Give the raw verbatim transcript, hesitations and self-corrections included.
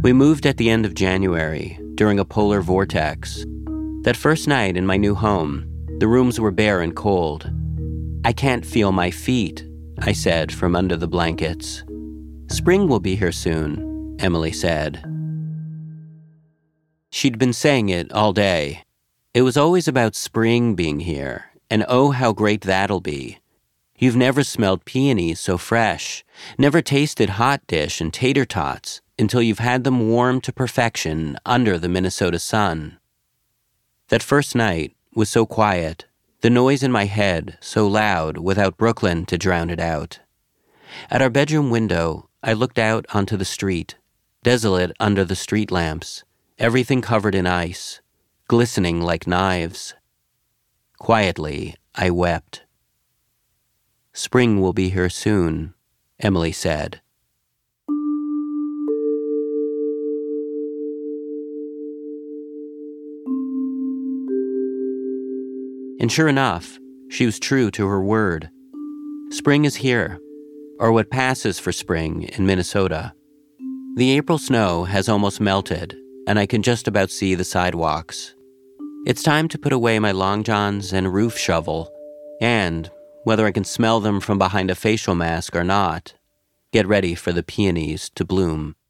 We moved at the end of January, during a polar vortex. That first night in my new home, the rooms were bare and cold. "I can't feel my feet," I said from under the blankets. "Spring will be here soon," Emily said. She'd been saying it all day. It was always about spring being here, and oh, how great that'll be. You've never smelled peonies so fresh, never tasted hot dish and tater tots until you've had them warmed to perfection under the Minnesota sun. That first night was so quiet, the noise in my head so loud without Brooklyn to drown it out. At our bedroom window, I looked out onto the street, desolate under the street lamps, everything covered in ice, glistening like knives. Quietly, I wept. "Spring will be here soon," Emily said. And sure enough, she was true to her word. Spring is here, or what passes for spring in Minnesota. The April snow has almost melted, and I can just about see the sidewalks. It's time to put away my long johns and roof shovel, and, whether I can smell them from behind a facial mask or not, get ready for the peonies to bloom.